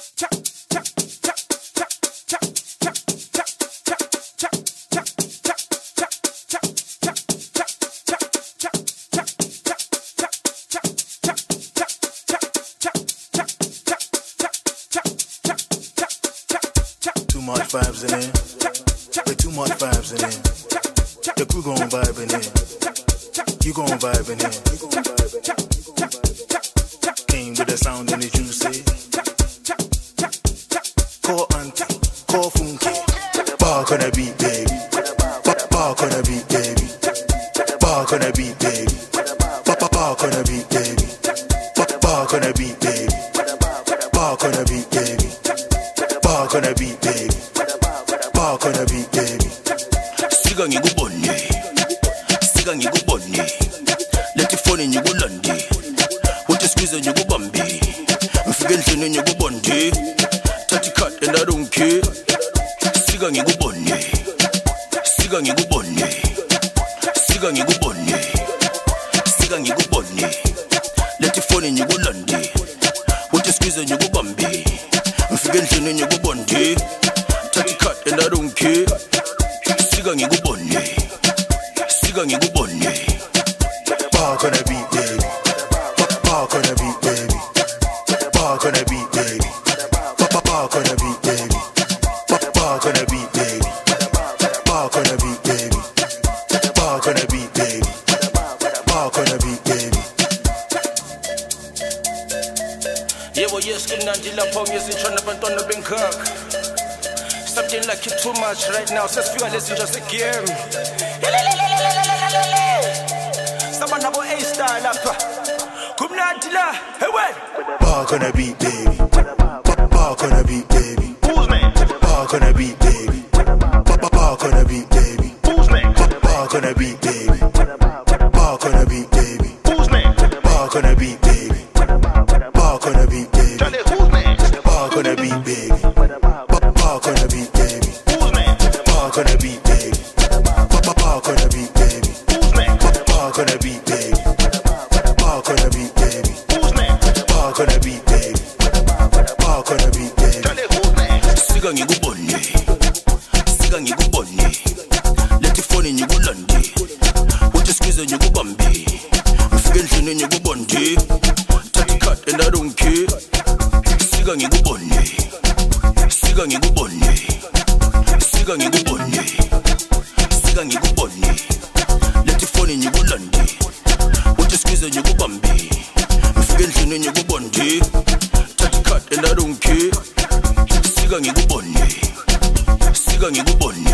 Too much vibes in here. With too much vibes in here. The crew gon' vibe in here. You gon' vibe in here. Came with the sound and the juicy. Call auntie, call funky. Bark on the beat, baby. Bark on the beat, baby. Bark on the beat, baby. Bark on the beat, baby. Bark on the beat, baby. Bark on the beat, baby. Bark on the beat, baby. Bark on the beat, baby. Siga ngikubone, siga ngikubone. Let ifone ngikulande. Uthi squeeze ngikubambe. Ngifike endlini ngikubonde. Thatha icut and I don't care. Siga ngikubone, siga ngikubone. Siga ngikubone, siga ngikubone. Let ifone ngikulande. Uthi squeeze ngikubambe. Ngifike endlini ngikubonde. Thatha icut and I don't care. Siga ngikubone, siga ngikubone. Bark on the beat, baby. Bark on the beat, baby. Bark on the beat, baby. Bark on the beat, baby. Bark on the beat, baby. Bark on the beat, baby. Bark on the beat, baby. Bark on the beat, baby. Yebo yesikimnandi lapho ngizitshona abantwana benkaka. Something like it too much right now. Sesifika lezinto segame. Sabana bo A-Star lapha. Kumnandi la. Hey wait. Bark on the beat, baby. Bark on the beat, baby. Who's man? Bark on the beat, baby. Bark on the beat, baby. Who's man? Bark on the beat, baby. Bark on the beat, baby. Who's man? Bark on the beat, baby. Bark on the beat, baby. Charlie, who's man? Bark on the beat, baby. Bark on the beat, baby. Who's man? Bark on the beat, baby. Bark on the beat, baby. Who's man? Bark on the beat, baby. Bark on the beat, baby. Who's man? Bark on the beat, baby. Bark on the beat, baby. Charlie, who's man? Siga ngikubone, siga ngikubone. Let ifone ngikulande. Uthi squeeze ngikubambe. Ngifike endlini ngikubonde. Thatha icut and I don't care. Siga ngikubone, siga ngikubone. Siga ngikubone, siga ngikubone. Let ifone ngikulande. Uthi squeeze ngikubambe. Ngifike endlini ngikubonde. Thatha icut and I don't care. Siga ngikubone, siga ngikubone.